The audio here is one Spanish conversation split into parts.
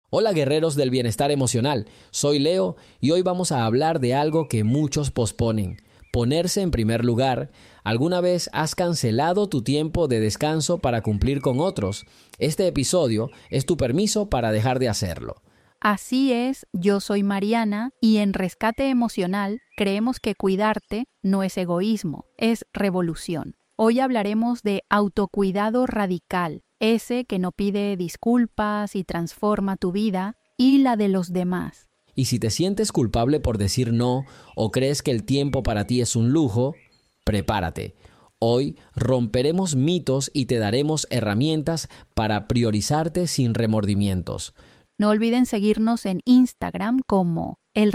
Hola guerreros del bienestar emocional, soy Leo y hoy vamos a hablar de algo que muchos posponen, ponerse en primer lugar. ¿Alguna vez has cancelado tu tiempo de descanso para cumplir con otros? Este episodio es tu permiso para dejar de hacerlo. Así es, yo soy Mariana y en Rescate Emocional creemos que cuidarte no es egoísmo, es revolución. Hoy hablaremos de autocuidado radical, ese que no pide disculpas y transforma tu vida y la de los demás. Y si te sientes culpable por decir no o crees que el tiempo para ti es un lujo, prepárate. Hoy romperemos mitos y te daremos herramientas para priorizarte sin remordimientos. No olviden seguirnos en Instagram como el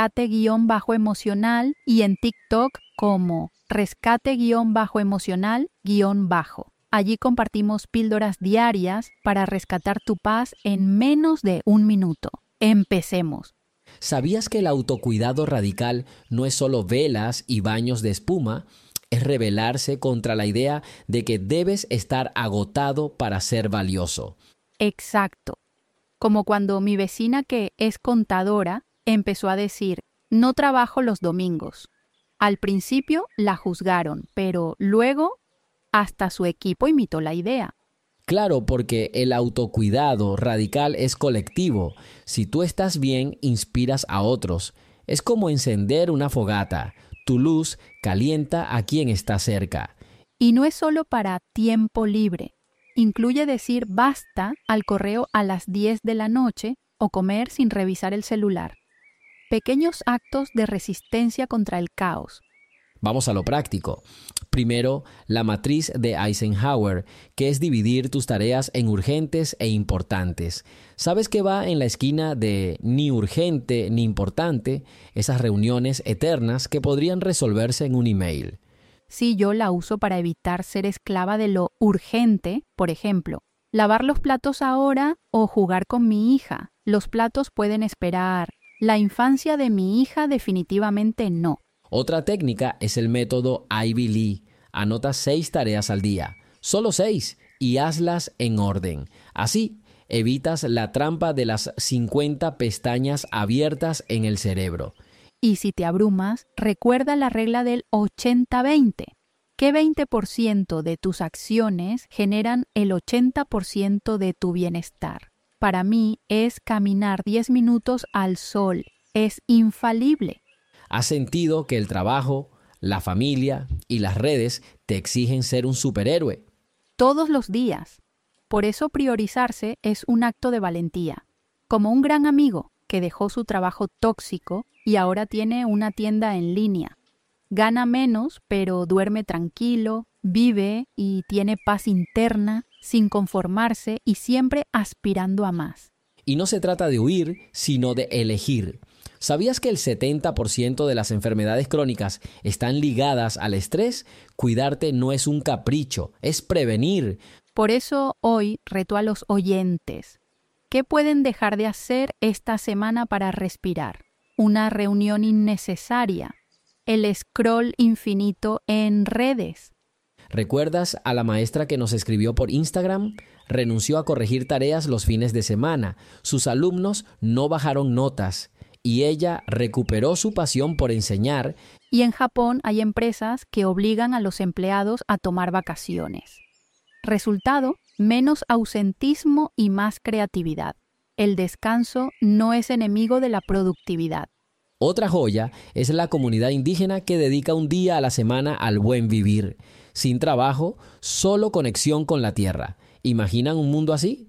rescate-emocional y en TikTok como rescate-emocional-. Allí compartimos píldoras diarias para rescatar tu paz en menos de un minuto. Empecemos. ¿Sabías que el autocuidado radical no es solo velas y baños de espuma? Es rebelarse contra la idea de que debes estar agotado para ser valioso. Exacto. Como cuando mi vecina, que es contadora, empezó a decir, no trabajo los domingos. Al principio la juzgaron, pero luego hasta su equipo imitó la idea. Claro, porque el autocuidado radical es colectivo. Si tú estás bien, inspiras a otros. Es como encender una fogata. Tu luz calienta a quien está cerca. Y no es solo para tiempo libre. Incluye decir basta al correo a las 10 de la noche o comer sin revisar el celular. Pequeños actos de resistencia contra el caos. Vamos a lo práctico. Primero, la matriz de Eisenhower, que es dividir tus tareas en urgentes e importantes. ¿Sabes qué va en la esquina de ni urgente ni importante? Esas reuniones eternas que podrían resolverse en un email. Sí, yo la uso para evitar ser esclava de lo urgente, por ejemplo, lavar los platos ahora o jugar con mi hija. Los platos pueden esperar. La infancia de mi hija definitivamente no. Otra técnica es el método Ivy Lee. Anota 6 tareas al día, solo 6, y hazlas en orden. Así, evitas la trampa de las 50 pestañas abiertas en el cerebro. Y si te abrumas, recuerda la regla del 80-20. ¿Qué 20% de tus acciones generan el 80% de tu bienestar? Para mí es caminar 10 minutos al sol. Es infalible. ¿Has sentido que el trabajo, la familia y las redes te exigen ser un superhéroe? Todos los días. Por eso priorizarse es un acto de valentía. Como un gran amigo que dejó su trabajo tóxico y ahora tiene una tienda en línea. Gana menos, pero duerme tranquilo, vive y tiene paz interna, sin conformarse y siempre aspirando a más. Y no se trata de huir, sino de elegir. ¿Sabías que el 70% de las enfermedades crónicas están ligadas al estrés? Cuidarte no es un capricho, es prevenir. Por eso hoy reto a los oyentes. ¿Qué pueden dejar de hacer esta semana para respirar? Una reunión innecesaria, el scroll infinito en redes. ¿Recuerdas a la maestra que nos escribió por Instagram? Renunció a corregir tareas los fines de semana. Sus alumnos no bajaron notas y ella recuperó su pasión por enseñar. Y en Japón hay empresas que obligan a los empleados a tomar vacaciones. Resultado, menos ausentismo y más creatividad. El descanso no es enemigo de la productividad. Otra joya es la comunidad indígena que dedica un día a la semana al buen vivir. Sin trabajo, solo conexión con la tierra. ¿Imaginan un mundo así?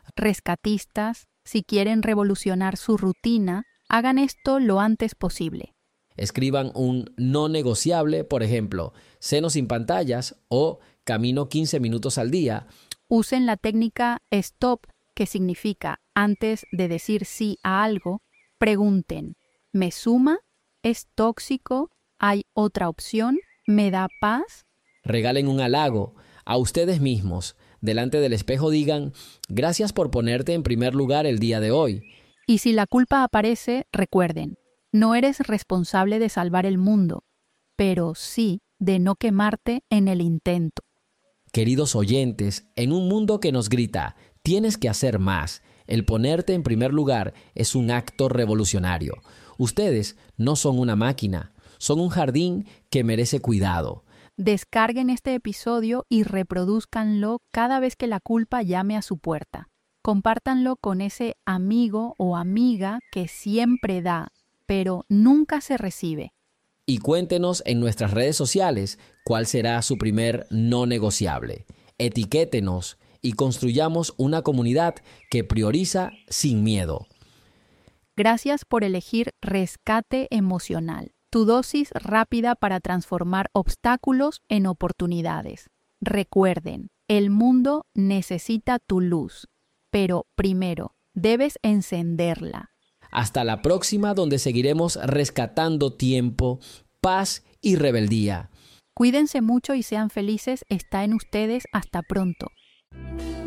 Rescatistas, si quieren revolucionar su rutina, hagan esto lo antes posible. Escriban un no negociable, por ejemplo, ceno sin pantallas o camino 15 minutos al día. Usen la técnica STOP, que significa antes de decir sí a algo, pregunten, ¿me suma? ¿Es tóxico? ¿Hay otra opción? ¿Me da paz? Regalen un halago a ustedes mismos. Delante del espejo digan, gracias por ponerte en primer lugar el día de hoy. Y si la culpa aparece, recuerden, no eres responsable de salvar el mundo, pero sí de no quemarte en el intento. Queridos oyentes, en un mundo que nos grita, Tienes que hacer más. El ponerte en primer lugar es un acto revolucionario. Ustedes no son una máquina, son un jardín que merece cuidado. Descarguen este episodio y reproduzcanlo cada vez que la culpa llame a su puerta. Compártanlo con ese amigo o amiga que siempre da, pero nunca se recibe. Y cuéntenos en nuestras redes sociales cuál será su primer no negociable. Etiquétenos y construyamos una comunidad que prioriza sin miedo. Gracias por elegir Rescate Emocional, tu dosis rápida para transformar obstáculos en oportunidades. Recuerden, el mundo necesita tu luz, pero primero debes encenderla. Hasta la próxima, donde seguiremos rescatando tiempo, paz y rebeldía. Cuídense mucho y sean felices. Está en ustedes. Hasta pronto.